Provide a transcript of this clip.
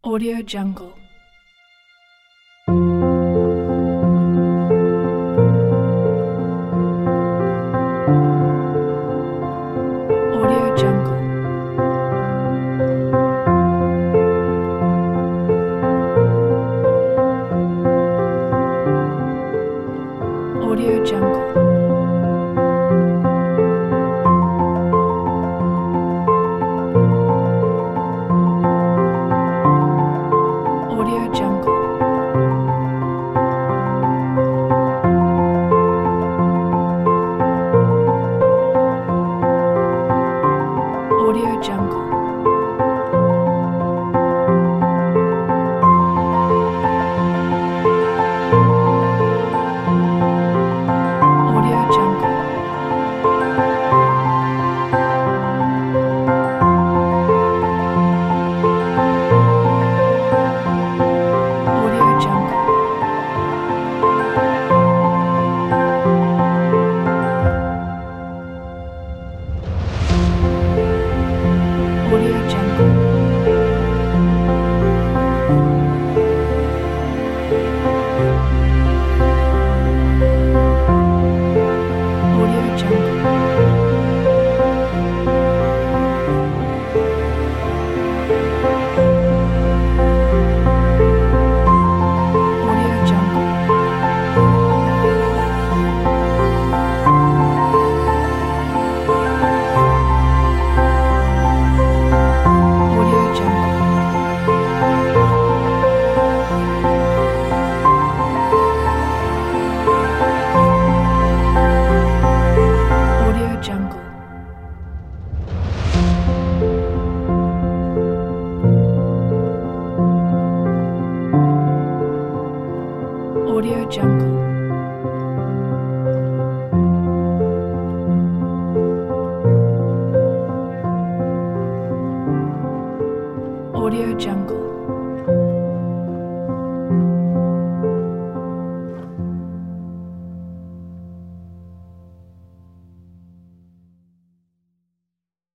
Audio Jungle. Audio Jungle. Audio Jungle. Audio Jungle. Audio Jungle. Audio Jungle. Audio Jungle. Audio Jungle. Audio Jungle. Audio Jungle. Audio Jungle. Audio Jungle. Audio Jungle. Audio Jungle.